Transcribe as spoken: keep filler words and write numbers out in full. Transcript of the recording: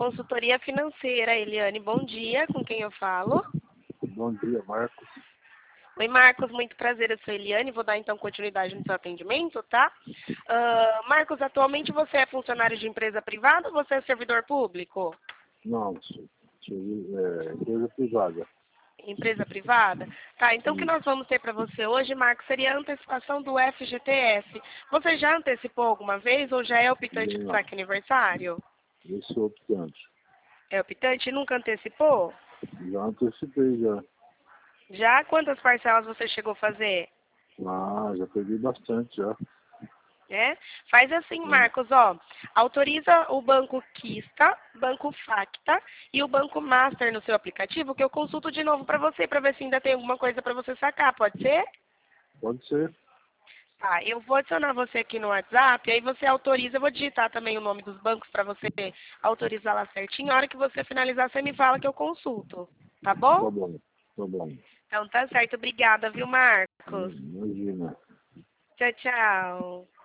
Consultoria Financeira, Eliane, bom dia. Com quem eu falo? Bom dia, Marcos. Oi, Marcos, muito prazer. Eu sou Eliane. Vou dar então continuidade no seu atendimento, tá? Uh, Marcos, atualmente você é funcionário de empresa privada ou você é servidor público? Não, sou, sou, é, empresa privada. Empresa privada? Tá, então o que Isso. nós vamos ter para você hoje, Marcos, seria a antecipação do F G T S. Você já antecipou alguma vez ou já é optante do Não, saque aniversário? eu sou optante. É optante e nunca antecipou? Já antecipei, já. Já? Quantas parcelas você chegou a fazer? Ah, já peguei bastante, já. É? Faz assim, É. Marcos, ó. Autoriza o Banco Quista, Banco Facta e o Banco Master no seu aplicativo, que eu consulto de novo para você, para ver se ainda tem alguma coisa para você sacar, pode ser? Pode ser. Tá, eu vou adicionar você aqui no WhatsApp, aí você autoriza, eu vou digitar também o nome dos bancos para você autorizar lá certinho. A hora que você finalizar, você me fala que eu consulto, tá bom? Tá bom, tá bom. Então tá certo, obrigada, viu, Marcos? Imagina. Tchau, tchau.